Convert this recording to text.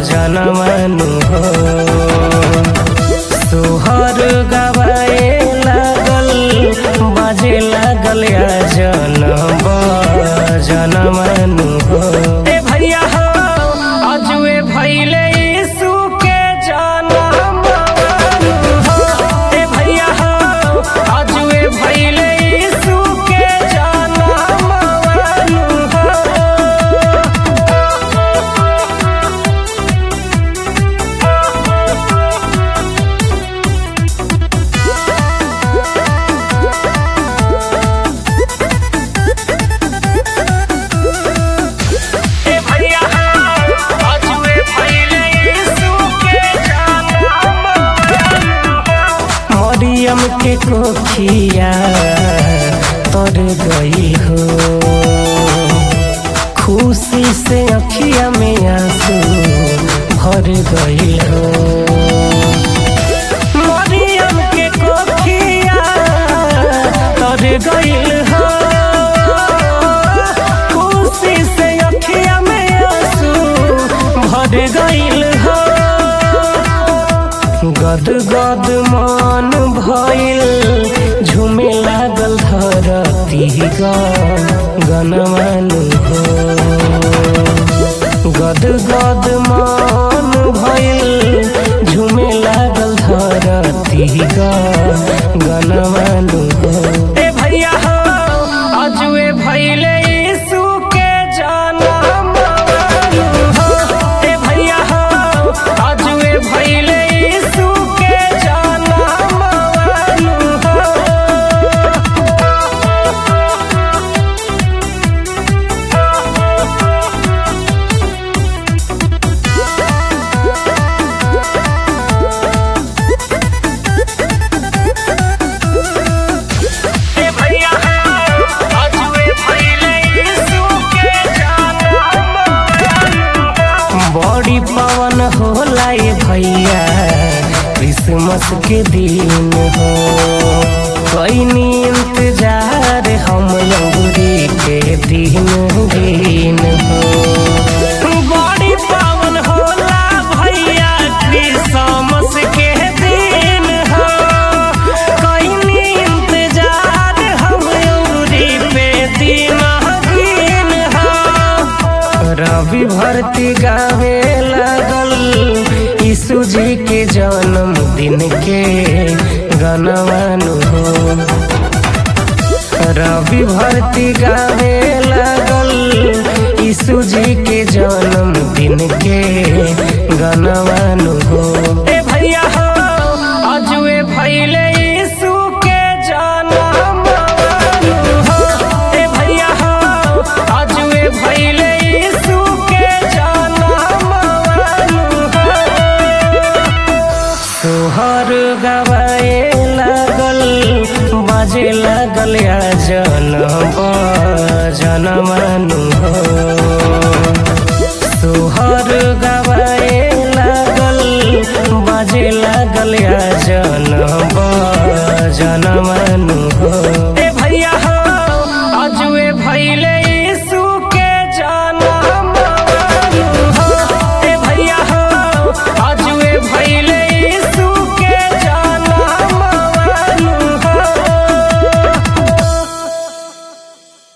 जनमनु हो। सोहर गवाए लागल बाजे लागल या जनम जनमनु हो। ए भैया हो अजुए भैले यीशु के जनमनु हो। ए भैया हो अजुए भैले यीशु के जनमनु हो। मरियम के कोखिया तर गई हो, खुशी से अखिया में आंसू भर गई हो। मरियम के कोखिया तर गई हो, खुशी से अखिया में आंसू भर गई हो। गद गद मन भइल झूमे लागल धरती गनमनु हो। गद गद मन भइल झूमे लागल धरती गनमनु हो। ए भैया हो अजुए भइले यीशु के जनमनु हो। ए भैया हो अजुए भइले बड़ी पवन होला ये भैया क्रिसमस के दिन हो। कईनी इंतजार हम अंगूरी के दिन हो। बड़ी पवन होला भैया क्रिसमस के दिन हो। कईनी इंतजार हम अंगूरी पे दिन हो। रवि भरती गावे लागल यीशु जी के जन्मदिन के गनमनु हो। रवि भरती गावे लागल यीशु जी के जन्मदिन के गनमनु हो। ए भैया हो अजुए भैले यीशु के जनमनु हो। ए भैया हो अजुए भैले सोहर गवाए लागल बाजे लागल या जनमनु हो। सोहर गवाए लागल बाजे लागल या जनमनु हो।